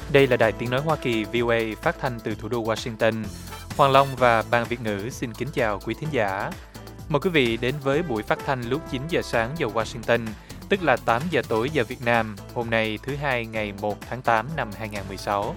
Đây là Đài Tiếng Nói Hoa Kỳ VOA phát thanh từ thủ đô Washington. Hoàng Long và Ban Việt ngữ xin kính chào quý thính giả. Mời quý vị đến với buổi phát thanh lúc 9 giờ sáng giờ Washington, tức là 8 giờ tối giờ Việt Nam, hôm nay thứ Hai ngày 1 tháng 8 năm 2016.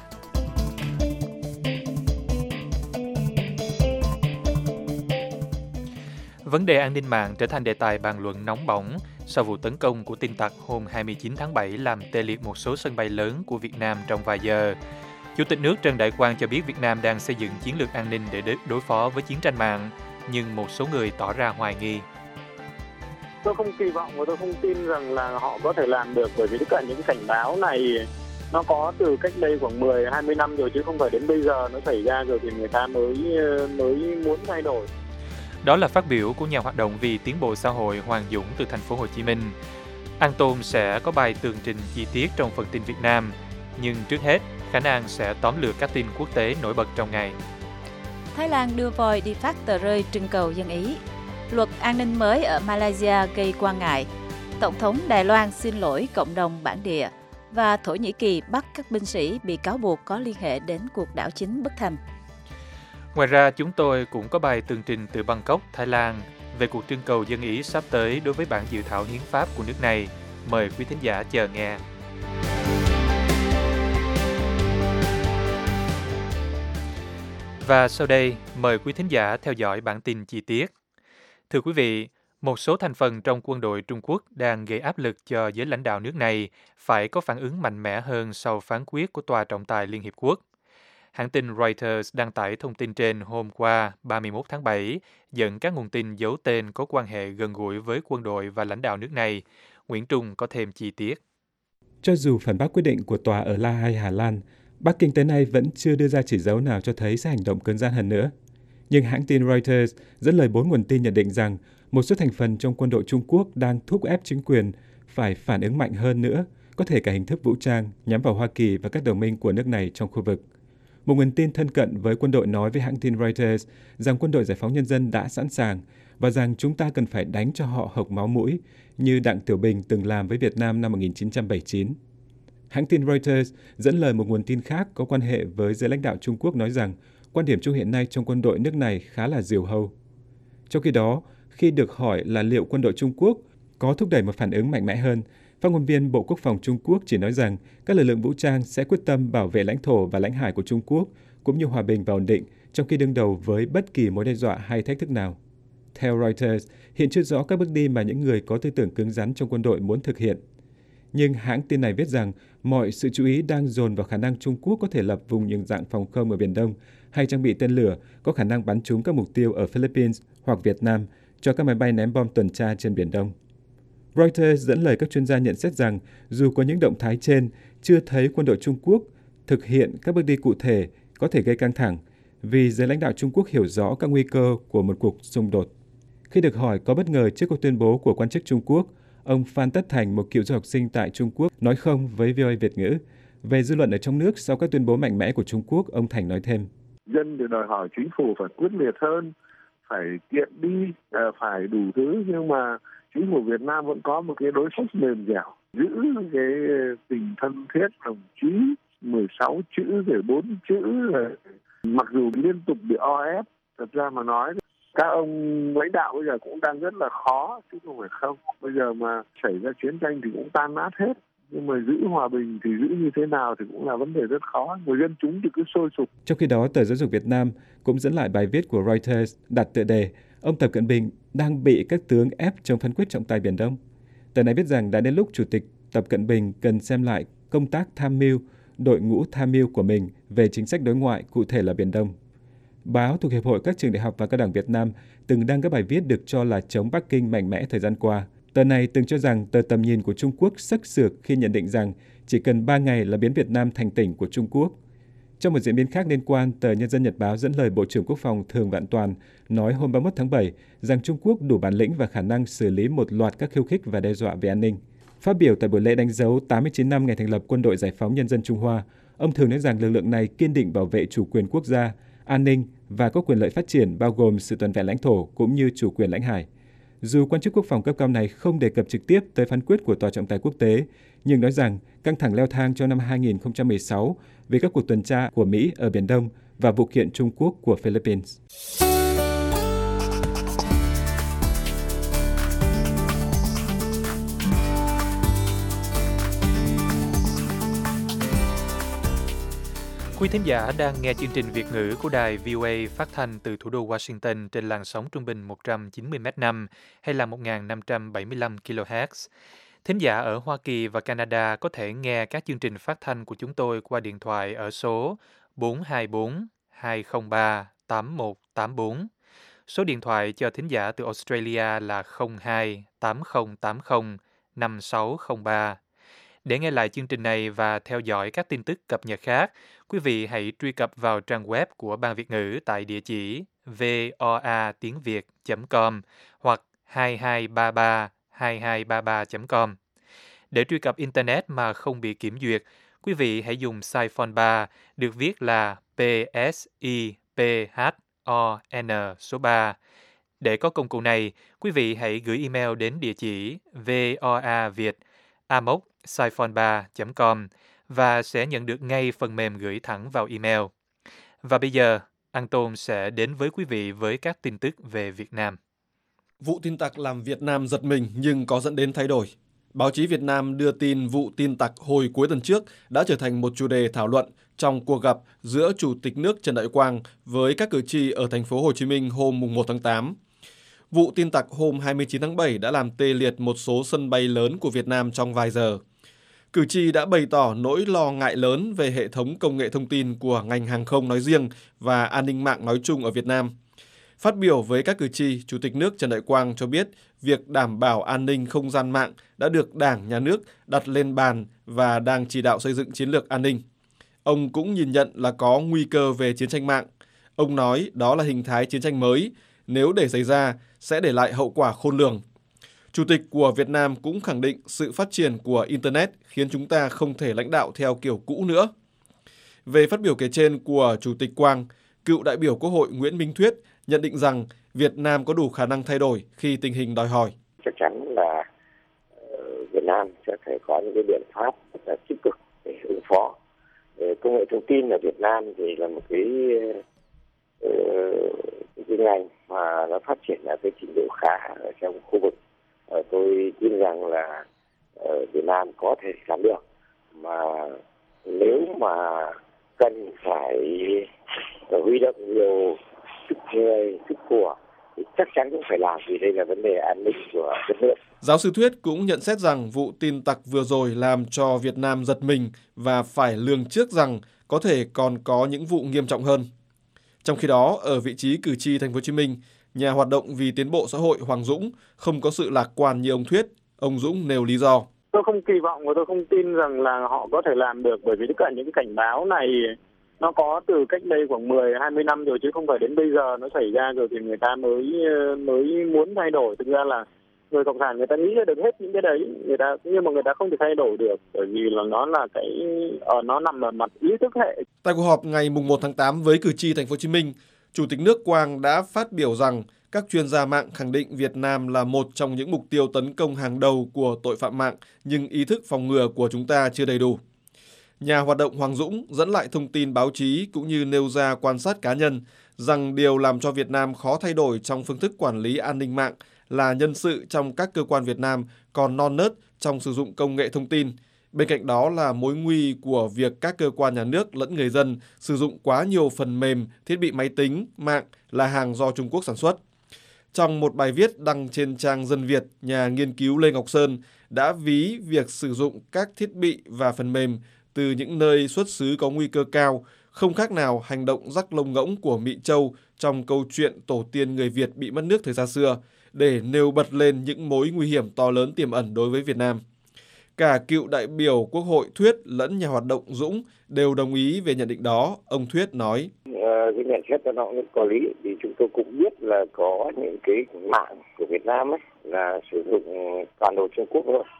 Vấn đề an ninh mạng trở thành đề tài bàn luận nóng bỏng sau vụ tấn công của tin tặc hôm 29 tháng 7 làm tê liệt một số sân bay lớn của Việt Nam trong vài giờ. Chủ tịch nước Trần Đại Quang cho biết Việt Nam đang xây dựng chiến lược an ninh để đối phó với chiến tranh mạng, nhưng một số người tỏ ra hoài nghi. Tôi không kỳ vọng và tôi không tin rằng là họ có thể làm được, bởi vì tất cả những cảnh báo này nó có từ cách đây khoảng 10-20 năm rồi, chứ không phải đến bây giờ nó xảy ra rồi thì người ta mới muốn thay đổi. Đó là phát biểu của nhà hoạt động vì tiến bộ xã hội Hoàng Dũng từ thành phố Hồ Chí Minh. An Tôn sẽ có bài tường trình chi tiết trong phần tin Việt Nam, nhưng trước hết, Khả năng sẽ tóm lược các tin quốc tế nổi bật trong ngày. Thái Lan đưa voi đi phát tờ rơi trưng cầu dân Ý. Luật an ninh mới ở Malaysia gây quan ngại. Tổng thống Đài Loan xin lỗi cộng đồng bản địa. Và Thổ Nhĩ Kỳ bắt các binh sĩ bị cáo buộc có liên hệ đến cuộc đảo chính bất thành. Ngoài ra, chúng tôi cũng có bài tường trình từ Bangkok, Thái Lan về cuộc trưng cầu dân Ý sắp tới đối với bản dự thảo hiến pháp của nước này. Mời quý thính giả chờ nghe. Và sau đây, mời quý thính giả theo dõi bản tin chi tiết. Thưa quý vị, một số thành phần trong quân đội Trung Quốc đang gây áp lực cho giới lãnh đạo nước này phải có phản ứng mạnh mẽ hơn sau phán quyết của Tòa trọng tài Liên Hiệp Quốc. Hãng tin Reuters đăng tải thông tin trên hôm qua 31 tháng 7, dẫn các nguồn tin giấu tên có quan hệ gần gũi với quân đội và lãnh đạo nước này. Nguyễn Trung có thêm chi tiết. Cho dù phản bác quyết định của tòa ở La Hay, Hà Lan, Bắc Kinh tới nay vẫn chưa đưa ra chỉ dấu nào cho thấy sẽ hành động cứng rắn hơn nữa. Nhưng hãng tin Reuters dẫn lời 4 nguồn tin nhận định rằng một số thành phần trong quân đội Trung Quốc đang thúc ép chính quyền phải phản ứng mạnh hơn nữa, có thể cả hình thức vũ trang nhắm vào Hoa Kỳ và các đồng minh của nước này trong khu vực. Một nguồn tin thân cận với quân đội nói với hãng tin Reuters rằng quân đội Giải phóng Nhân dân đã sẵn sàng và rằng chúng ta cần phải đánh cho họ hộc máu mũi như Đặng Tiểu Bình từng làm với Việt Nam năm 1979. Hãng tin Reuters dẫn lời một nguồn tin khác có quan hệ với giới lãnh đạo Trung Quốc nói rằng quan điểm chung hiện nay trong quân đội nước này khá là diều hâu. Trong khi đó, khi được hỏi là liệu quân đội Trung Quốc có thúc đẩy một phản ứng mạnh mẽ hơn, phát ngôn viên Bộ Quốc phòng Trung Quốc chỉ nói rằng các lực lượng vũ trang sẽ quyết tâm bảo vệ lãnh thổ và lãnh hải của Trung Quốc, cũng như hòa bình và ổn định trong khi đương đầu với bất kỳ mối đe dọa hay thách thức nào. Theo Reuters, hiện chưa rõ các bước đi mà những người có tư tưởng cứng rắn trong quân đội muốn thực hiện. Nhưng hãng tin này viết rằng mọi sự chú ý đang dồn vào khả năng Trung Quốc có thể lập vùng nhận dạng phòng không ở Biển Đông hay trang bị tên lửa có khả năng bắn trúng các mục tiêu ở Philippines hoặc Việt Nam cho các máy bay ném bom tuần tra trên Biển Đông. Reuters dẫn lời các chuyên gia nhận xét rằng dù có những động thái trên, chưa thấy quân đội Trung Quốc thực hiện các bước đi cụ thể có thể gây căng thẳng, vì giới lãnh đạo Trung Quốc hiểu rõ các nguy cơ của một cuộc xung đột. Khi được hỏi có bất ngờ trước cuộc tuyên bố của quan chức Trung Quốc, ông Phan Tất Thành, một cựu du học sinh tại Trung Quốc, nói không với VOA Việt ngữ. Về dư luận ở trong nước sau các tuyên bố mạnh mẽ của Trung Quốc, ông Thành nói thêm. Dân thì đòi hỏi chính phủ phải quyết liệt hơn, phải kiện đi, phải đủ thứ, nhưng mà chính phủ Việt Nam vẫn có một cái đối sách mềm dẻo, giữ cái tình thân thiết đồng chí, 16 chữ rồi 4 chữ. Mặc dù liên tục bị o ép, thật ra mà nói các ông lãnh đạo bây giờ cũng đang rất là khó, chứ không phải không. Bây giờ mà xảy ra chiến tranh thì cũng tan nát hết. Nhưng mà giữ hòa bình thì giữ như thế nào thì cũng là vấn đề rất khó. Người dân chúng thì cứ sôi sục. Trong khi đó, tờ Giáo dục Việt Nam cũng dẫn lại bài viết của Reuters đặt tựa đề ông Tập Cận Bình đang bị các tướng ép trong phán quyết trọng tài Biển Đông. Tờ này viết rằng đã đến lúc Chủ tịch Tập Cận Bình cần xem lại công tác tham mưu, đội ngũ tham mưu của mình về chính sách đối ngoại, cụ thể là Biển Đông. Báo thuộc Hiệp hội các trường đại học và cao đẳng Việt Nam từng đăng các bài viết được cho là chống Bắc Kinh mạnh mẽ thời gian qua. Tờ này từng cho rằng tờ Tầm nhìn của Trung Quốc xức xược khi nhận định rằng chỉ cần 3 ngày là biến Việt Nam thành tỉnh của Trung Quốc. Trong một diễn biến khác liên quan, tờ Nhân dân Nhật báo dẫn lời Bộ trưởng Quốc phòng Thường Vạn Toàn nói hôm 31 tháng 7 rằng Trung Quốc đủ bản lĩnh và khả năng xử lý một loạt các khiêu khích và đe dọa về an ninh. Phát biểu tại buổi lễ đánh dấu 89 năm ngày thành lập Quân đội Giải phóng Nhân dân Trung Hoa, ông Thường nói rằng lực lượng này kiên định bảo vệ chủ quyền quốc gia, an ninh và có quyền lợi phát triển bao gồm sự toàn vẹn lãnh thổ cũng như chủ quyền lãnh hải. Dù quan chức quốc phòng cấp cao này không đề cập trực tiếp tới phán quyết của Tòa trọng tài quốc tế, nhưng nói rằng căng thẳng leo thang trong năm 2016 về các cuộc tuần tra của Mỹ ở Biển Đông và vụ kiện Trung Quốc của Philippines. Quý thính giả đang nghe chương trình Việt ngữ của đài VOA phát thanh từ thủ đô Washington trên làn sóng trung bình 190 m/5 hay là 1.575 kHz. Thính giả ở Hoa Kỳ và Canada có thể nghe các chương trình phát thanh của chúng tôi qua điện thoại ở số 424 203 8184. Số điện thoại cho thính giả từ Australia là 02 8080 5603. Để nghe lại chương trình này và theo dõi các tin tức cập nhật khác, quý vị hãy truy cập vào trang web của Ban Việt ngữ tại địa chỉ voatiengviet.com hoặc 2233 com. Để truy cập Internet mà không bị kiểm duyệt, quý vị hãy dùng Siphon 3, được viết là PSIPHON số 3. Để có công cụ này, quý vị hãy gửi email đến địa chỉ voaviet@siphon3.com và sẽ nhận được ngay phần mềm gửi thẳng vào email. Và bây giờ, Anton sẽ đến với quý vị với các tin tức về Việt Nam. Vụ tin tặc làm Việt Nam giật mình nhưng có dẫn đến thay đổi. Báo chí Việt Nam đưa tin vụ tin tặc hồi cuối tuần trước đã trở thành một chủ đề thảo luận trong cuộc gặp giữa Chủ tịch nước Trần Đại Quang với các cử tri ở thành phố Hồ Chí Minh hôm 1 tháng 8. Vụ tin tặc hôm 29 tháng 7 đã làm tê liệt một số sân bay lớn của Việt Nam trong vài giờ. Cử tri đã bày tỏ nỗi lo ngại lớn về hệ thống công nghệ thông tin của ngành hàng không nói riêng và an ninh mạng nói chung ở Việt Nam. Phát biểu với các cử tri, Chủ tịch nước Trần Đại Quang cho biết việc đảm bảo an ninh không gian mạng đã được Đảng, Nhà nước đặt lên bàn và đang chỉ đạo xây dựng chiến lược an ninh. Ông cũng nhìn nhận là có nguy cơ về chiến tranh mạng. Ông nói đó là hình thái chiến tranh mới, nếu để xảy ra sẽ để lại hậu quả khôn lường. Chủ tịch của Việt Nam cũng khẳng định sự phát triển của Internet khiến chúng ta không thể lãnh đạo theo kiểu cũ nữa. Về phát biểu kể trên của Chủ tịch Quang, cựu đại biểu Quốc hội Nguyễn Minh Thuyết nhận định rằng Việt Nam có đủ khả năng thay đổi khi tình hình đòi hỏi. Chắc chắn là Việt Nam sẽ phải có những cái biện pháp rất là tích cực để ứng phó. Công nghệ thông tin ở Việt Nam thì là một cái ngành mà nó phát triển ở cái trình độ khá ở trong khu vực. Tôi tin rằng là Việt Nam có thể làm được, mà nếu mà cần phải huy động nhiều sức người, sức của thì chắc chắn cũng phải làm, vì đây là vấn đề an ninh của đất nước. Giáo sư Thuyết cũng nhận xét rằng vụ tin tặc vừa rồi làm cho Việt Nam giật mình và phải lường trước rằng có thể còn có những vụ nghiêm trọng hơn. Trong khi đó, ở vị trí cử tri Thành phố Hồ Chí Minh, nhà hoạt động vì tiến bộ xã hội Hoàng Dũng không có sự lạc quan như ông Thuyết. Ông Dũng nêu lý do. Tôi không kỳ vọng và tôi không tin rằng là họ có thể làm được, bởi vì tất cả những cái cảnh báo này nó có từ cách đây khoảng 10-20 năm rồi, chứ không phải đến bây giờ nó xảy ra rồi thì người ta mới muốn thay đổi. Thực ra là người cộng sản người ta nghĩ ra được hết những cái đấy, nhưng mà người ta không thể thay đổi được, bởi vì là nó là nó nằm ở mặt ý thức hệ. Tại cuộc họp ngày 1 tháng 8 với cử tri Thành phố Hồ Chí Minh, Chủ tịch nước Quang đã phát biểu rằng các chuyên gia mạng khẳng định Việt Nam là một trong những mục tiêu tấn công hàng đầu của tội phạm mạng, nhưng ý thức phòng ngừa của chúng ta chưa đầy đủ. Nhà hoạt động Hoàng Dũng dẫn lại thông tin báo chí cũng như nêu ra quan sát cá nhân rằng điều làm cho Việt Nam khó thay đổi trong phương thức quản lý an ninh mạng là nhân sự trong các cơ quan Việt Nam còn non nớt trong sử dụng công nghệ thông tin. Bên cạnh đó là mối nguy của việc các cơ quan nhà nước lẫn người dân sử dụng quá nhiều phần mềm, thiết bị máy tính, mạng là hàng do Trung Quốc sản xuất. Trong một bài viết đăng trên trang Dân Việt, nhà nghiên cứu Lê Ngọc Sơn đã ví việc sử dụng các thiết bị và phần mềm từ những nơi xuất xứ có nguy cơ cao, không khác nào hành động rắc lông ngỗng của Mỹ Châu trong câu chuyện tổ tiên người Việt bị mất nước thời xa xưa, để nêu bật lên những mối nguy hiểm to lớn tiềm ẩn đối với Việt Nam. Cả cựu đại biểu Quốc hội Thuyết lẫn nhà hoạt động Dũng đều đồng ý về nhận định đó. Ông Thuyết nói: cái nhận xét đó nó cũng có lý, vì chúng tôi cũng biết là có những cái mạng của Việt Nam ấy là sử dụng toàn đồ Trung Quốc thôi,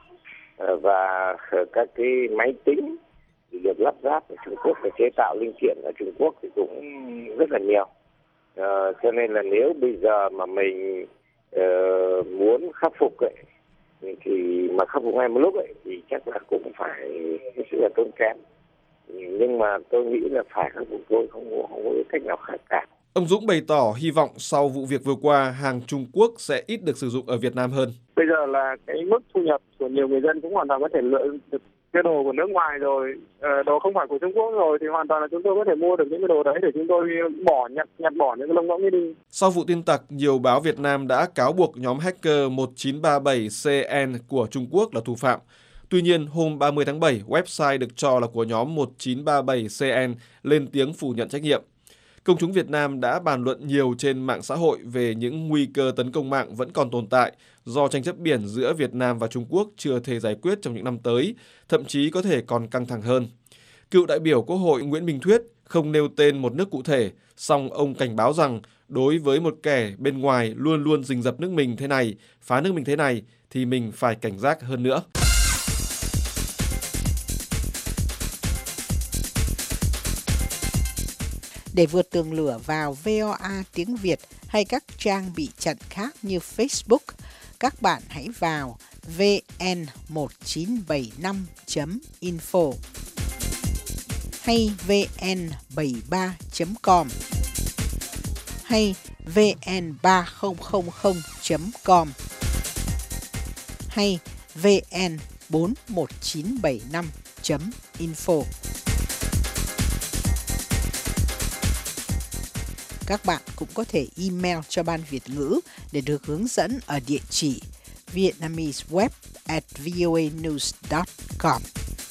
và các cái máy tính được lắp ráp ở Trung Quốc và chế tạo linh kiện ở Trung Quốc thì cũng rất là nhiều. Cho nên là nếu bây giờ mà mình muốn khắc phục ấy, thì mà khắc phục ngay một lúc ấy thì chắc là cũng phải hết sức là tốn kém. Nhưng mà tôi nghĩ là phải khắc phục thôi, không có cách nào khác cả. Ông Dũng bày tỏ hy vọng sau vụ việc vừa qua, hàng Trung Quốc sẽ ít được sử dụng ở Việt Nam hơn. Bây giờ là cái mức thu nhập của nhiều người dân cũng hoàn toàn có thể lựa được cái đồ của nước ngoài rồi, đồ không phải của Trung Quốc rồi, thì hoàn toàn là chúng tôi có thể mua được những cái đồ đấy để chúng tôi nhặt bỏ những cái lông ngỗng ấy đi. Sau vụ tin tặc, nhiều báo Việt Nam đã cáo buộc nhóm hacker 1937CN của Trung Quốc là thủ phạm. Tuy nhiên, hôm 30 tháng 7, website được cho là của nhóm 1937CN lên tiếng phủ nhận trách nhiệm. Công chúng Việt Nam đã bàn luận nhiều trên mạng xã hội về những nguy cơ tấn công mạng vẫn còn tồn tại do tranh chấp biển giữa Việt Nam và Trung Quốc chưa thể giải quyết trong những năm tới, thậm chí có thể còn căng thẳng hơn. Cựu đại biểu Quốc hội Nguyễn Minh Thuyết không nêu tên một nước cụ thể, song ông cảnh báo rằng đối với một kẻ bên ngoài luôn luôn rình rập nước mình thế này, phá nước mình thế này, thì mình phải cảnh giác hơn nữa. Để vượt tường lửa vào VOA tiếng Việt hay các trang bị chặn khác như Facebook, các bạn hãy vào vn1975.info hay vn73.com hay vn3000.com hay vn41975.info. Các bạn cũng có thể email cho Ban Việt ngữ để được hướng dẫn ở địa chỉ vietnameseweb@voanews.com.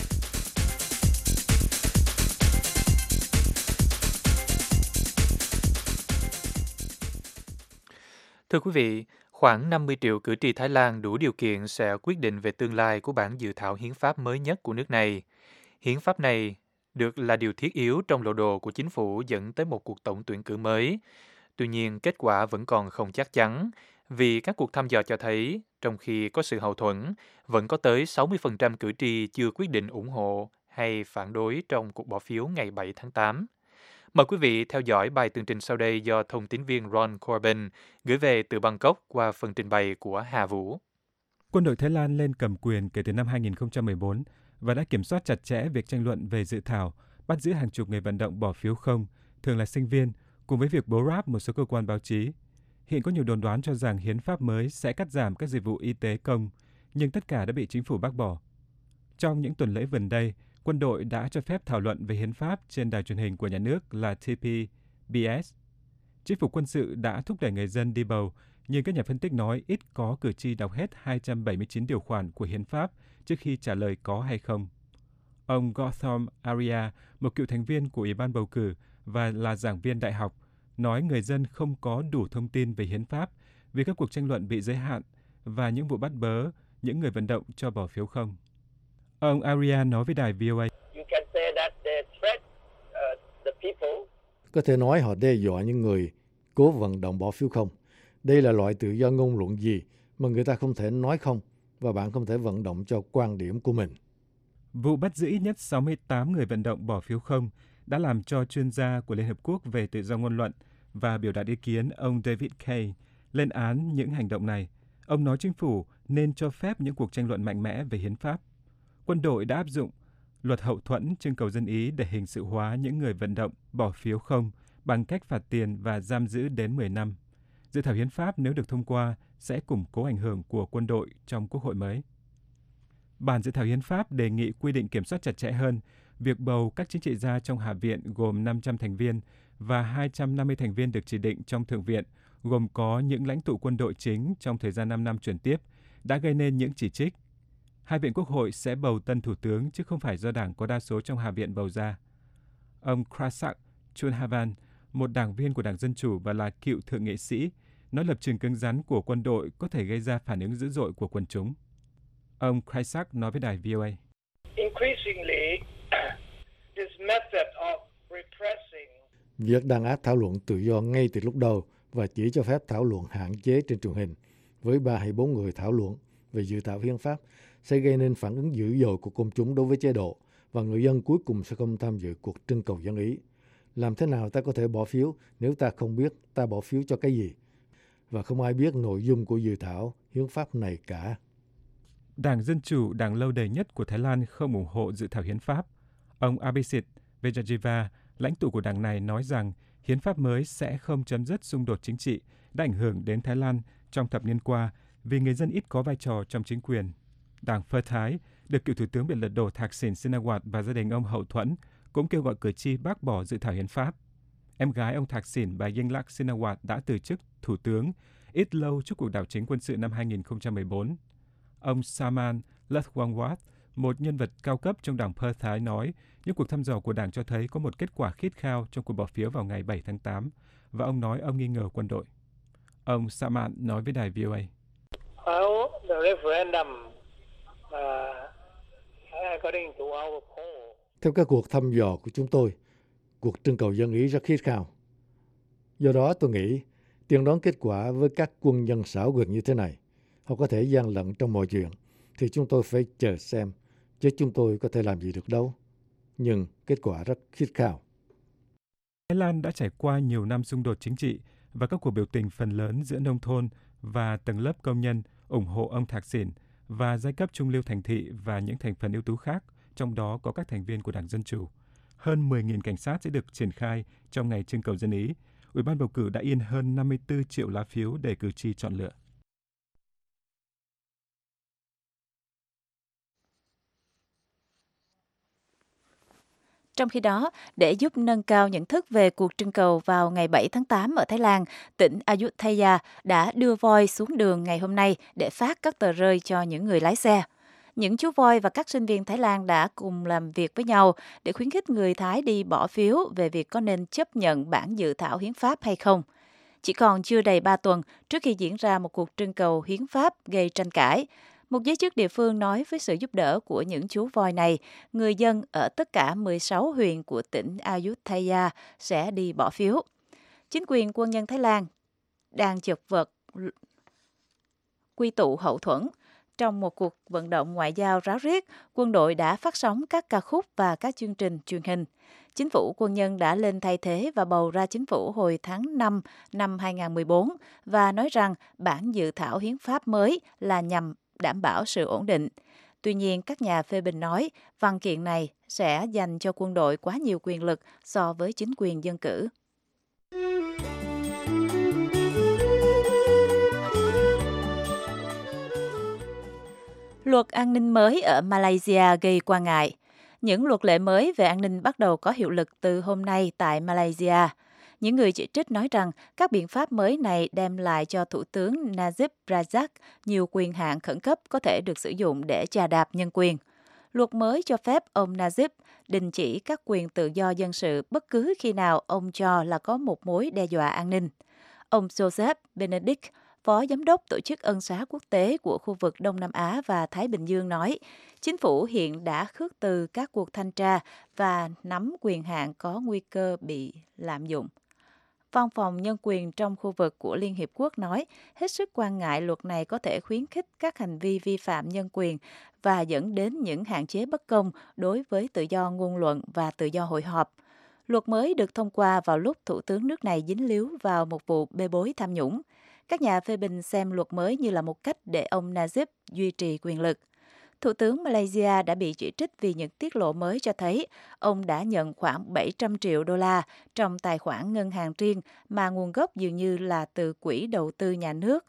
Thưa quý vị, khoảng 50 triệu cử tri Thái Lan đủ điều kiện sẽ quyết định về tương lai của bản dự thảo hiến pháp mới nhất của nước này. Hiến pháp này được là điều thiết yếu trong lộ đồ của chính phủ dẫn tới một cuộc tổng tuyển cử mới. Tuy nhiên, kết quả vẫn còn không chắc chắn, vì các cuộc thăm dò cho thấy, trong khi có sự hậu thuẫn, vẫn có tới 60% cử tri chưa quyết định ủng hộ hay phản đối trong cuộc bỏ phiếu ngày 7 tháng 8. Mời quý vị theo dõi bài tường trình sau đây do thông tín viên Ron Corbin gửi về từ Bangkok qua phần trình bày của Hà Vũ. Quân đội Thái Lan lên cầm quyền kể từ năm 2014 và đã kiểm soát chặt chẽ việc tranh luận về dự thảo, bắt giữ hàng chục người vận động bỏ phiếu không, thường là sinh viên, cùng với việc bố ráp một số cơ quan báo chí. Hiện có nhiều đồn đoán cho rằng hiến pháp mới sẽ cắt giảm các dịch vụ y tế công, nhưng tất cả đã bị chính phủ bác bỏ. Trong những tuần lễ gần đây, quân đội đã cho phép thảo luận về hiến pháp trên đài truyền hình của nhà nước là TPBS. Chính phủ quân sự đã thúc đẩy người dân đi bầu, nhưng các nhà phân tích nói ít có cử tri đọc hết 279 điều khoản của hiến pháp trước khi trả lời có hay không. Ông Gautam Arya, một cựu thành viên của Ủy ban bầu cử và là giảng viên đại học, nói người dân không có đủ thông tin về hiến pháp vì các cuộc tranh luận bị giới hạn và những vụ bắt bớ những người vận động cho bỏ phiếu không. Ông Arya nói với đài VOA. Có thể nói họ đe dọa những người cố vận động bỏ phiếu không. Đây là loại tự do ngôn luận gì mà người ta không thể nói không và bạn không thể vận động cho quan điểm của mình. Vụ bắt giữ ít nhất 68 người vận động bỏ phiếu không đã làm cho chuyên gia của Liên Hợp Quốc về tự do ngôn luận và biểu đạt ý kiến ông David Kaye lên án những hành động này. Ông nói chính phủ nên cho phép những cuộc tranh luận mạnh mẽ về hiến pháp. Quân đội đã áp dụng luật hậu thuẫn trưng cầu dân ý để hình sự hóa những người vận động bỏ phiếu không bằng cách phạt tiền và giam giữ đến 10 năm. Dự thảo hiến pháp nếu được thông qua sẽ củng cố ảnh hưởng của quân đội trong quốc hội mới. Bản dự thảo hiến pháp đề nghị quy định kiểm soát chặt chẽ hơn việc bầu các chính trị gia trong Hạ viện gồm 500 thành viên và 250 thành viên được chỉ định trong Thượng viện, gồm có những lãnh tụ quân đội chính trong thời gian 5 năm chuyển tiếp, đã gây nên những chỉ trích. Hai viện Quốc hội sẽ bầu tân thủ tướng chứ không phải do đảng có đa số trong Hạ viện bầu ra. Ông Krasak Chunhavan, một đảng viên của Đảng Dân Chủ và là cựu thượng nghị sĩ, nói lập trường cứng rắn của quân đội có thể gây ra phản ứng dữ dội của quần chúng. Ông Krasak nói với đài VOA. Việc đàn áp thảo luận tự do ngay từ lúc đầu và chỉ cho phép thảo luận hạn chế trên truyền hình với 3 hay 4 người thảo luận về dự thảo hiến pháp sẽ gây nên phản ứng dữ dội của công chúng đối với chế độ và người dân cuối cùng sẽ không tham dự cuộc trưng cầu dân ý. Làm thế nào ta có thể bỏ phiếu nếu ta không biết ta bỏ phiếu cho cái gì? Và không ai biết nội dung của dự thảo hiến pháp này cả. Đảng Dân Chủ, đảng lâu đời nhất của Thái Lan, không ủng hộ dự thảo hiến pháp. Ông Abhisit Vejjajiva, lãnh tụ của đảng này, nói rằng hiến pháp mới sẽ không chấm dứt xung đột chính trị đã ảnh hưởng đến Thái Lan trong thập niên qua vì người dân ít có vai trò trong chính quyền. Đảng Phơ Thái, được cựu Thủ tướng bị lật đổ Thaksin Shinawatra và gia đình ông hậu thuẫn, cũng kêu gọi cử tri bác bỏ dự thảo hiến pháp. Em gái ông Thaksin, bà Yingluck Shinawatra, đã từ chức thủ tướng ít lâu trước cuộc đảo chính quân sự năm 2014. Ông Saman Luthwangwat, một nhân vật cao cấp trong đảng Phơ Thái, nói những cuộc thăm dò của đảng cho thấy có một kết quả khít khao trong cuộc bỏ phiếu vào ngày 7 tháng 8, và ông nói ông nghi ngờ quân đội. Ông Saman nói với đài VOA. Theo các cuộc thăm dò của chúng tôi, cuộc trưng cầu dân ý rất khít khao. Do đó tôi nghĩ tiên đoán kết quả với các quân nhân xảo quyệt như thế này, họ có thể gian lận trong mọi chuyện, thì chúng tôi phải chờ xem, chứ chúng tôi có thể làm gì được đâu. Nhưng kết quả rất khít khao. Thái Lan đã trải qua nhiều năm xung đột chính trị và các cuộc biểu tình phần lớn giữa nông thôn và tầng lớp công nhân ủng hộ ông Thaksin và giai cấp trung lưu thành thị và những thành phần ưu tú khác, trong đó có các thành viên của Đảng Dân Chủ. Hơn 10.000 cảnh sát sẽ được triển khai trong ngày trưng cầu dân ý. Ủy ban bầu cử đã in hơn 54 triệu lá phiếu để cử tri chọn lựa. Trong khi đó, để giúp nâng cao nhận thức về cuộc trưng cầu vào ngày 7 tháng 8 ở Thái Lan, tỉnh Ayutthaya đã đưa voi xuống đường ngày hôm nay để phát các tờ rơi cho những người lái xe. Những chú voi và các sinh viên Thái Lan đã cùng làm việc với nhau để khuyến khích người Thái đi bỏ phiếu về việc có nên chấp nhận bản dự thảo hiến pháp hay không. Chỉ còn chưa đầy 3 tuần trước khi diễn ra một cuộc trưng cầu hiến pháp gây tranh cãi, một giới chức địa phương nói với sự giúp đỡ của những chú voi này, người dân ở tất cả 16 huyện của tỉnh Ayutthaya sẽ đi bỏ phiếu. Chính quyền quân nhân Thái Lan đang chật vật quy tụ hậu thuẫn. Trong một cuộc vận động ngoại giao ráo riết, quân đội đã phát sóng các ca khúc và các chương trình truyền hình. Chính phủ quân nhân đã lên thay thế và bầu ra chính phủ hồi tháng 5 năm 2014 và nói rằng bản dự thảo hiến pháp mới là nhằm đảm bảo sự ổn định. Tuy nhiên, các nhà phê bình nói văn kiện này sẽ dành cho quân đội quá nhiều quyền lực so với chính quyền dân cử. Luật an ninh mới ở Malaysia gây quan ngại. Những luật lệ mới về an ninh bắt đầu có hiệu lực từ hôm nay tại Malaysia. Những người chỉ trích nói rằng các biện pháp mới này đem lại cho Thủ tướng Najib Razak nhiều quyền hạn khẩn cấp có thể được sử dụng để chà đạp nhân quyền. Luật mới cho phép ông Najib đình chỉ các quyền tự do dân sự bất cứ khi nào ông cho là có một mối đe dọa an ninh. Ông Joseph Benedict, Phó Giám đốc Tổ chức Ân xá Quốc tế của khu vực Đông Nam Á và Thái Bình Dương nói, chính phủ hiện đã khước từ các cuộc thanh tra và nắm quyền hạn có nguy cơ bị lạm dụng. Văn phòng Nhân quyền trong khu vực của Liên Hiệp Quốc nói hết sức quan ngại luật này có thể khuyến khích các hành vi vi phạm nhân quyền và dẫn đến những hạn chế bất công đối với tự do ngôn luận và tự do hội họp. Luật mới được thông qua vào lúc Thủ tướng nước này dính líu vào một vụ bê bối tham nhũng. Các nhà phê bình xem luật mới như là một cách để ông Najib duy trì quyền lực. Thủ tướng Malaysia đã bị chỉ trích vì những tiết lộ mới cho thấy ông đã nhận khoảng 700 triệu đô la trong tài khoản ngân hàng riêng mà nguồn gốc dường như là từ quỹ đầu tư nhà nước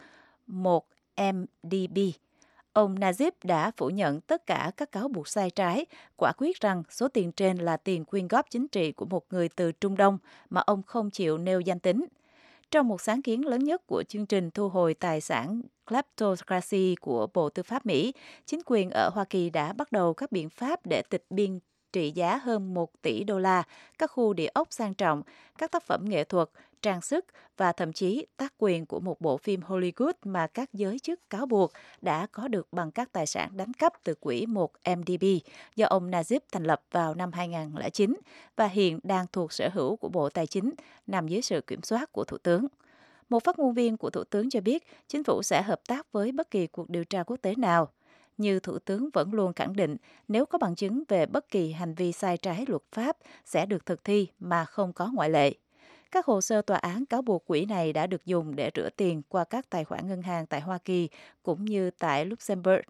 1MDB. Ông Najib đã phủ nhận tất cả các cáo buộc sai trái, quả quyết rằng số tiền trên là tiền quyên góp chính trị của một người từ Trung Đông mà ông không chịu nêu danh tính. Trong một sáng kiến lớn nhất của chương trình thu hồi tài sản Kleptocracy của Bộ Tư pháp Mỹ, chính quyền ở Hoa Kỳ đã bắt đầu các biện pháp để tịch biên trị giá hơn 1 tỷ đô la, các khu địa ốc sang trọng, các tác phẩm nghệ thuật, trang sức và thậm chí tác quyền của một bộ phim Hollywood mà các giới chức cáo buộc đã có được bằng các tài sản đánh cắp từ quỹ 1MDB do ông Najib thành lập vào năm 2009 và hiện đang thuộc sở hữu của Bộ Tài chính, nằm dưới sự kiểm soát của Thủ tướng. Một phát ngôn viên của Thủ tướng cho biết chính phủ sẽ hợp tác với bất kỳ cuộc điều tra quốc tế nào. Như Thủ tướng vẫn luôn khẳng định, nếu có bằng chứng về bất kỳ hành vi sai trái luật pháp sẽ được thực thi mà không có ngoại lệ. Các hồ sơ tòa án cáo buộc quỹ này đã được dùng để rửa tiền qua các tài khoản ngân hàng tại Hoa Kỳ cũng như tại Luxembourg,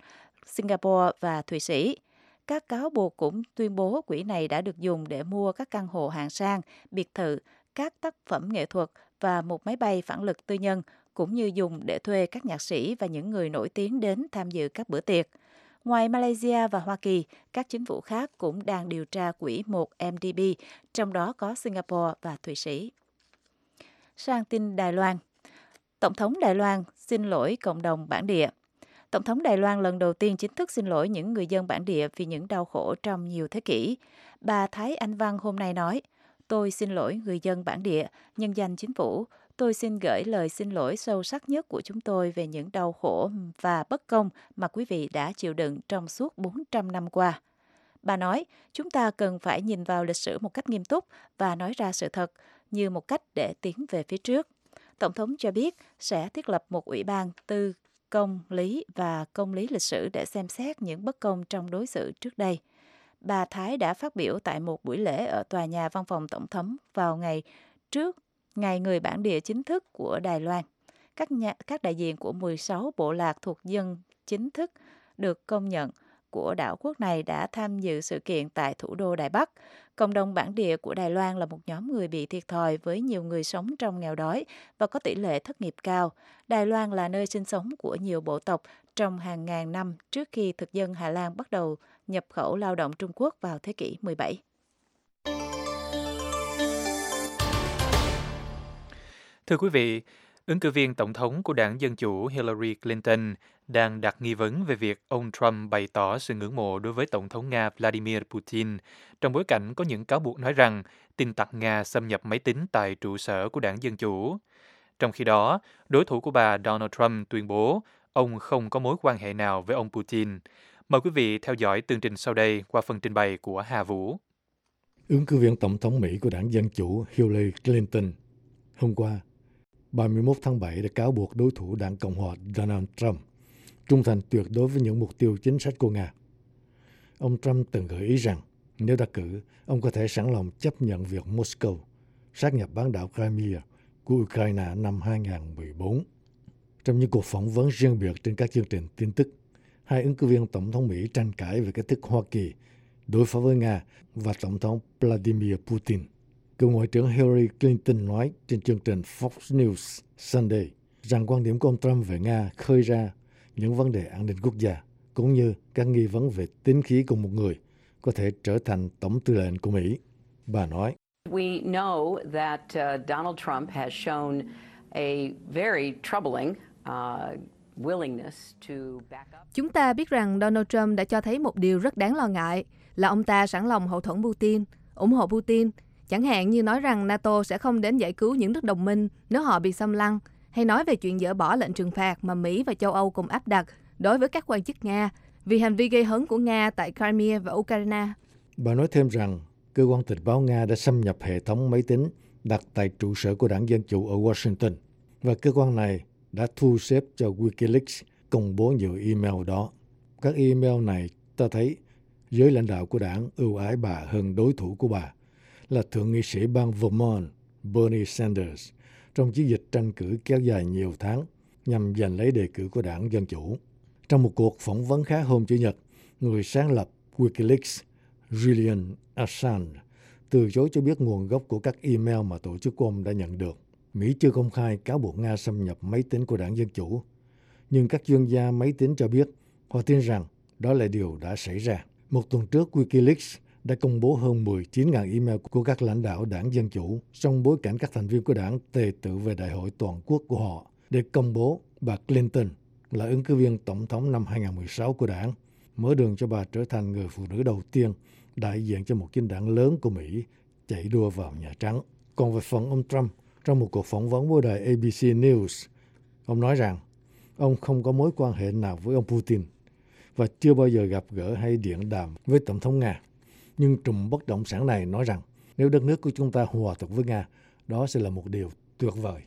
Singapore và Thụy Sĩ. Các cáo buộc cũng tuyên bố quỹ này đã được dùng để mua các căn hộ hạng sang, biệt thự, các tác phẩm nghệ thuật và một máy bay phản lực tư nhân, cũng như dùng để thuê các nhạc sĩ và những người nổi tiếng đến tham dự các bữa tiệc. Ngoài Malaysia và Hoa Kỳ, các chính phủ khác cũng đang điều tra quỹ 1MDB, trong đó có Singapore và Thụy Sĩ. Sang tin Đài Loan. Tổng thống Đài Loan xin lỗi cộng đồng bản địa. Tổng thống Đài Loan lần đầu tiên chính thức xin lỗi những người dân bản địa vì những đau khổ trong nhiều thế kỷ. Bà Thái Anh Văn hôm nay nói, tôi xin lỗi người dân bản địa, nhân danh chính phủ. Tôi xin gửi lời xin lỗi sâu sắc nhất của chúng tôi về những đau khổ và bất công mà quý vị đã chịu đựng trong suốt 400 năm qua. Bà nói, chúng ta cần phải nhìn vào lịch sử một cách nghiêm túc và nói ra sự thật như một cách để tiến về phía trước. Tổng thống cho biết sẽ thiết lập một ủy ban tư công lý và công lý lịch sử để xem xét những bất công trong đối xử trước đây. Bà Thái đã phát biểu tại một buổi lễ ở tòa nhà văn phòng tổng thống vào ngày trước ngày người bản địa chính thức của Đài Loan. Các đại diện của 16 bộ lạc thuộc dân chính thức được công nhận của đảo quốc này đã tham dự sự kiện tại thủ đô Đài Bắc. Cộng đồng bản địa của Đài Loan là một nhóm người bị thiệt thòi với nhiều người sống trong nghèo đói và có tỷ lệ thất nghiệp cao. Đài Loan là nơi sinh sống của nhiều bộ tộc trong hàng ngàn năm trước khi thực dân Hà Lan bắt đầu nhập khẩu lao động Trung Quốc vào thế kỷ 17. Thưa quý vị, ứng cử viên tổng thống của đảng Dân Chủ Hillary Clinton đang đặt nghi vấn về việc ông Trump bày tỏ sự ngưỡng mộ đối với Tổng thống Nga Vladimir Putin, trong bối cảnh có những cáo buộc nói rằng tin tặc Nga xâm nhập máy tính tại trụ sở của đảng Dân Chủ. Trong khi đó, đối thủ của bà Donald Trump tuyên bố ông không có mối quan hệ nào với ông Putin. Mời quý vị theo dõi tường trình sau đây qua phần trình bày của Hà Vũ. Ứng cử viên tổng thống Mỹ của đảng Dân Chủ Hillary Clinton hôm qua 31 tháng 7 đã cáo buộc đối thủ đảng Cộng hòa Donald Trump trung thành tuyệt đối với những mục tiêu chính sách của Nga. Ông Trump từng gợi ý rằng nếu đắc cử, ông có thể sẵn lòng chấp nhận việc Moscow sáp nhập bán đảo Crimea của Ukraine năm 2014. Trong những cuộc phỏng vấn riêng biệt trên các chương trình tin tức, hai ứng cử viên tổng thống Mỹ tranh cãi về cách thức Hoa Kỳ đối phó với Nga và Tổng thống Vladimir Putin. Cựu Ngoại trưởng Hillary Clinton nói trên chương trình Fox News Sunday rằng quan điểm của ông Trump về Nga khơi ra những vấn đề an ninh quốc gia, cũng như các nghi vấn về tính khí của một người có thể trở thành tổng tư lệnh của Mỹ. Bà nói, We know that Donald Trump has shown a very troubling willingness to back up. Chúng ta biết rằng Donald Trump đã cho thấy một điều rất đáng lo ngại là ông ta sẵn lòng hậu thuẫn Putin, ủng hộ Putin, chẳng hạn như nói rằng NATO sẽ không đến giải cứu những nước đồng minh nếu họ bị xâm lăng, hay nói về chuyện dỡ bỏ lệnh trừng phạt mà Mỹ và châu Âu cùng áp đặt đối với các quan chức Nga vì hành vi gây hấn của Nga tại Crimea và Ukraine. Bà nói thêm rằng cơ quan tình báo Nga đã xâm nhập hệ thống máy tính đặt tại trụ sở của đảng Dân Chủ ở Washington, và cơ quan này đã thu xếp cho Wikileaks công bố nhiều email đó. Các email này cho thấy giới lãnh đạo của đảng ưu ái bà hơn đối thủ của bà là thượng nghị sĩ bang Vermont Bernie Sanders trong chiến dịch tranh cử kéo dài nhiều tháng nhằm giành lấy đề cử của đảng Dân Chủ. Trong một cuộc phỏng vấn khác hôm Chủ nhật, người sáng lập Wikileaks Julian Assange từ chối cho biết nguồn gốc của các email mà tổ chức của ông đã nhận được. Mỹ chưa công khai cáo buộc Nga xâm nhập máy tính của đảng Dân Chủ, nhưng các chuyên gia máy tính cho biết họ tin rằng đó là điều đã xảy ra. Một tuần trước, Wikileaks đã công bố hơn 19.000 email của các lãnh đạo đảng Dân Chủ trong bối cảnh các thành viên của đảng tề tự về đại hội toàn quốc của họ để công bố bà Clinton là ứng cử viên tổng thống năm 2016 của đảng, mở đường cho bà trở thành người phụ nữ đầu tiên đại diện cho một chính đảng lớn của Mỹ chạy đua vào Nhà Trắng. Còn về phần ông Trump, trong một cuộc phỏng vấn với đài ABC News, ông nói rằng ông không có mối quan hệ nào với ông Putin và chưa bao giờ gặp gỡ hay điện đàm với Tổng thống Nga. Nhưng trùm bất động sản này nói rằng nếu đất nước của chúng ta hòa thuận với Nga, đó sẽ là một điều tuyệt vời.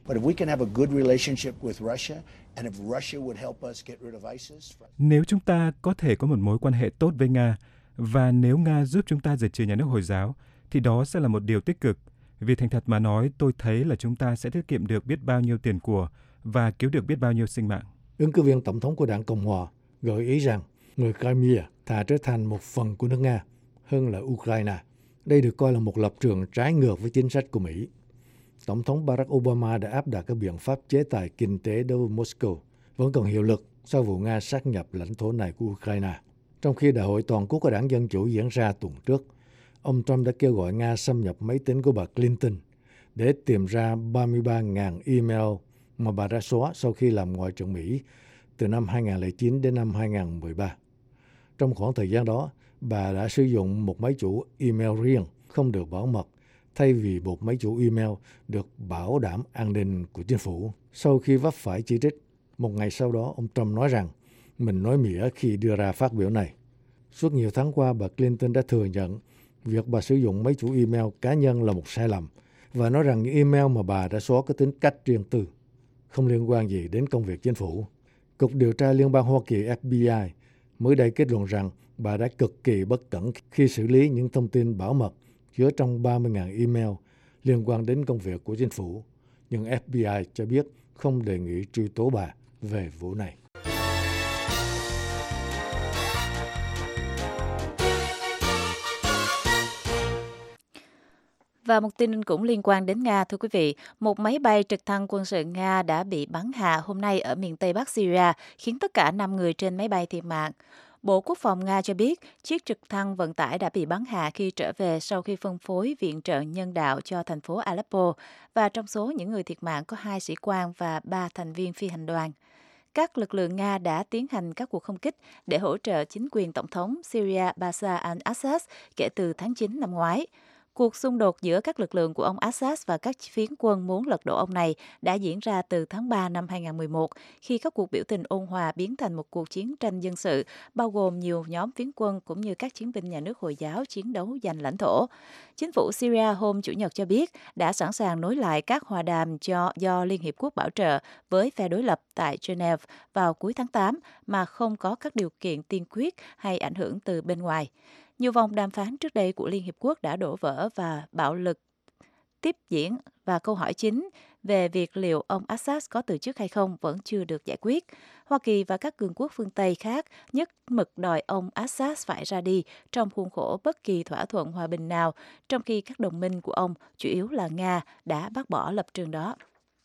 Nếu chúng ta có thể có một mối quan hệ tốt với Nga, và nếu Nga giúp chúng ta diệt trừ nhà nước Hồi giáo, thì đó sẽ là một điều tích cực. Vì thành thật mà nói, tôi thấy là chúng ta sẽ tiết kiệm được biết bao nhiêu tiền của và cứu được biết bao nhiêu sinh mạng. Ứng cử viên tổng thống của đảng Cộng hòa gợi ý rằng người Crimea thà trở thành một phần của nước Nga hơn là Ukraine. Đây được coi là một lập trường trái ngược với chính sách của Mỹ. Tổng thống Barack Obama đã áp đặt các biện pháp chế tài kinh tế đối với Moscow, vẫn còn hiệu lực sau vụ Nga sát nhập lãnh thổ này của Ukraine. Trong khi đại hội toàn quốc của đảng Dân Chủ diễn ra tuần trước, ông Trump đã kêu gọi Nga xâm nhập máy tính của bà Clinton để tìm ra 33.000 email mà bà đã xóa sau khi làm Ngoại trưởng Mỹ từ năm 2009 đến năm 2013. Trong khoảng thời gian đó, bà đã sử dụng một máy chủ email riêng không được bảo mật thay vì một máy chủ email được bảo đảm an ninh của chính phủ. Sau khi vấp phải chỉ trích, một ngày sau đó ông Trump nói rằng mình nói mỉa khi đưa ra phát biểu này. Suốt nhiều tháng qua, bà Clinton đã thừa nhận việc bà sử dụng máy chủ email cá nhân là một sai lầm và nói rằng những email mà bà đã xóa có tính cách riêng tư, không liên quan gì đến công việc chính phủ. Cục điều tra Liên bang Hoa Kỳ FBI mới đây kết luận rằng bà đã cực kỳ bất cẩn khi xử lý những thông tin bảo mật chứa trong 30.000 email liên quan đến công việc của chính phủ. Nhưng FBI cho biết không đề nghị truy tố bà về vụ này. Và một tin cũng liên quan đến Nga, thưa quý vị. Một máy bay trực thăng quân sự Nga đã bị bắn hạ hôm nay ở miền Tây Bắc Syria, khiến tất cả 5 người trên máy bay thiệt mạng. Bộ Quốc phòng Nga cho biết chiếc trực thăng vận tải đã bị bắn hạ khi trở về sau khi phân phối viện trợ nhân đạo cho thành phố Aleppo, và trong số những người thiệt mạng có 2 sĩ quan và 3 thành viên phi hành đoàn. Các lực lượng Nga đã tiến hành các cuộc không kích để hỗ trợ chính quyền Tổng thống Syria Bashar al-Assad kể từ tháng 9 năm ngoái. Cuộc xung đột giữa các lực lượng của ông Assad và các phiến quân muốn lật đổ ông này đã diễn ra từ tháng 3 năm 2011, khi các cuộc biểu tình ôn hòa biến thành một cuộc chiến tranh dân sự, bao gồm nhiều nhóm phiến quân cũng như các chiến binh nhà nước Hồi giáo chiến đấu giành lãnh thổ. Chính phủ Syria hôm Chủ nhật cho biết đã sẵn sàng nối lại các hòa đàm do Liên Hiệp Quốc bảo trợ với phe đối lập tại Geneva vào cuối tháng 8 mà không có các điều kiện tiên quyết hay ảnh hưởng từ bên ngoài. Nhiều vòng đàm phán trước đây của Liên Hiệp Quốc đã đổ vỡ và bạo lực tiếp diễn, và câu hỏi chính về việc liệu ông Assad có từ chức hay không vẫn chưa được giải quyết. Hoa Kỳ và các cường quốc phương Tây khác nhất mực đòi ông Assad phải ra đi trong khuôn khổ bất kỳ thỏa thuận hòa bình nào, trong khi các đồng minh của ông, chủ yếu là Nga, đã bác bỏ lập trường đó.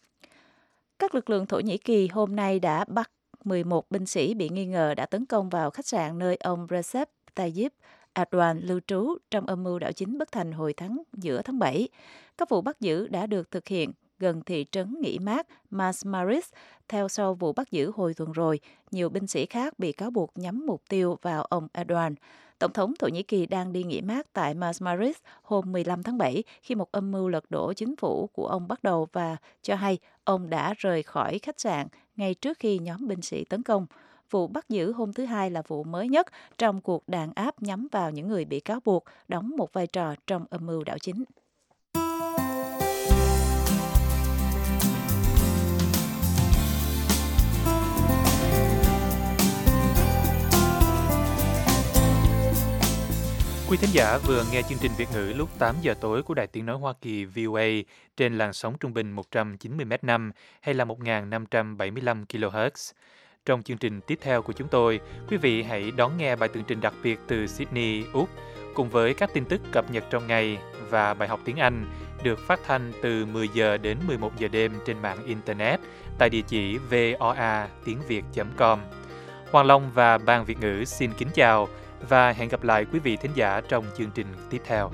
Các lực lượng Thổ Nhĩ Kỳ hôm nay đã bắt 11 binh sĩ bị nghi ngờ đã tấn công vào khách sạn nơi ông Recep Tayyip Erdogan lưu trú trong âm mưu đảo chính bất thành hồi giữa tháng 7. Các vụ bắt giữ đã được thực hiện gần thị trấn nghỉ mát Marmaris. Theo sau vụ bắt giữ hồi tuần rồi, nhiều binh sĩ khác bị cáo buộc nhắm mục tiêu vào ông Erdogan. Tổng thống Thổ Nhĩ Kỳ đang đi nghỉ mát tại Marmaris hôm 15 tháng 7 khi một âm mưu lật đổ chính phủ của ông bắt đầu, và cho hay ông đã rời khỏi khách sạn ngay trước khi nhóm binh sĩ tấn công. Vụ bắt giữ hôm thứ Hai là vụ mới nhất trong cuộc đàn áp nhắm vào những người bị cáo buộc đóng một vai trò trong âm mưu đảo chính. Quý thính giả vừa nghe chương trình Việt ngữ lúc 8 giờ tối của Đài Tiếng nói Hoa Kỳ VOA trên làn sóng trung bình 190 m/5 hay là 1.575 kHz. Trong chương trình tiếp theo của chúng tôi, quý vị hãy đón nghe bài tường trình đặc biệt từ Sydney, Úc, cùng với các tin tức cập nhật trong ngày và bài học tiếng Anh được phát thanh từ 10 giờ đến 11 giờ đêm trên mạng Internet tại địa chỉ voa.tiengviet.com. Hoàng Long và Ban Việt ngữ xin kính chào và hẹn gặp lại quý vị thính giả trong chương trình tiếp theo.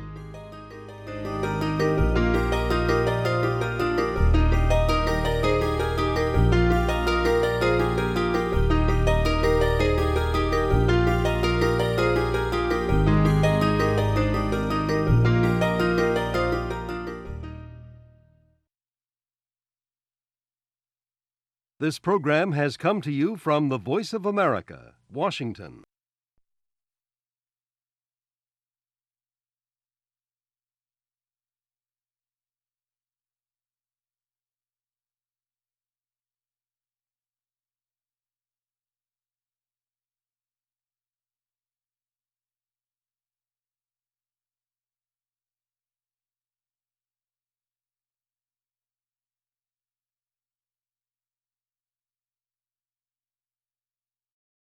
This program has come to you from the Voice of America, Washington.